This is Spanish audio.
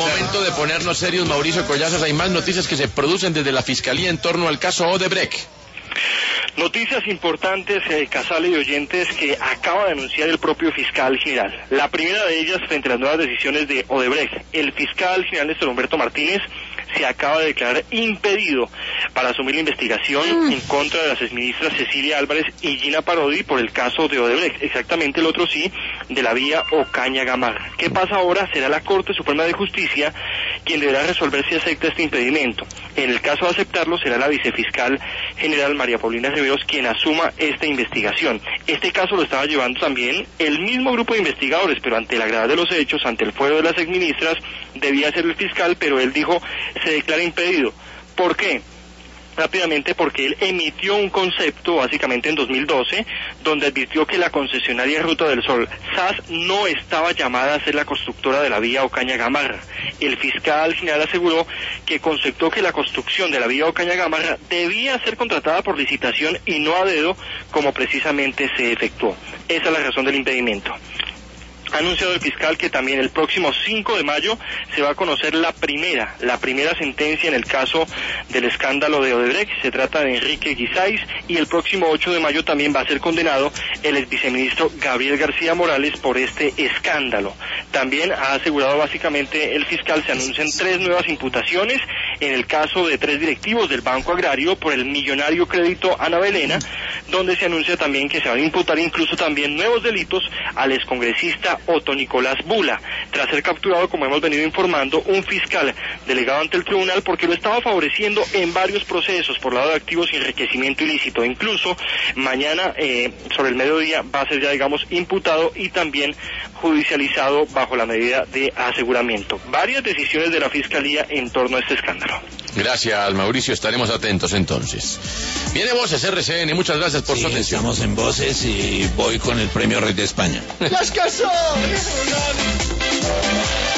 momento de ponernos serios, Mauricio Collazos. Hay más noticias que se producen desde la Fiscalía en torno al caso Odebrecht. Noticias importantes, Casale y oyentes, que acaba de anunciar el propio fiscal general. La primera de ellas frente a las nuevas decisiones de Odebrecht. El fiscal general Néstor Humberto Martínez se acaba de declarar impedido para asumir la investigación en contra de las exministras Cecilia Álvarez y Gina Parodi por el caso de Odebrecht, exactamente el otro sí, de la vía Ocaña Gamarra. ¿Qué pasa ahora? Será la Corte Suprema de Justicia quien deberá resolver si acepta este impedimento. En el caso de aceptarlo, será la vicefiscal general María Paulina Riveros quien asuma esta investigación. Este caso lo estaba llevando también el mismo grupo de investigadores, pero ante la gravedad de los hechos, ante el fuero de las exministras, debía ser el fiscal, pero él dijo, se declara impedido. ¿Por qué? Rápidamente, porque él emitió un concepto básicamente en 2012 donde advirtió que la concesionaria Ruta del Sol, SAS, no estaba llamada a ser la constructora de la vía Ocaña Gamarra. El fiscal general aseguró que conceptó que la construcción de la vía Ocaña Gamarra debía ser contratada por licitación y no a dedo, como precisamente se efectuó. Esa es la razón del impedimento. Ha anunciado el fiscal que también el próximo 5 de mayo se va a conocer la primera sentencia en el caso del escándalo de Odebrecht. Se trata de Enrique Guisáiz, y el próximo 8 de mayo también va a ser condenado el exviceministro Gabriel García Morales por este escándalo. También ha asegurado básicamente el fiscal, se anuncian 3 nuevas imputaciones en el caso de 3 directivos del Banco Agrario por el millonario crédito Ana Belena, donde se anuncia también que se van a imputar incluso también nuevos delitos al excongresista Otto Nicolás Bula, tras ser capturado, como hemos venido informando, un fiscal delegado ante el tribunal porque lo estaba favoreciendo en varios procesos por lado de activos y enriquecimiento ilícito. Incluso mañana, sobre el mediodía, va a ser ya, digamos, imputado y también judicializado bajo la medida de aseguramiento. Varias decisiones de la Fiscalía en torno a este escándalo. Gracias, Mauricio, estaremos atentos entonces. Viene Voces RCN, muchas gracias por su atención. Estamos en Voces y voy con el premio Rey de España. ¡Las casas!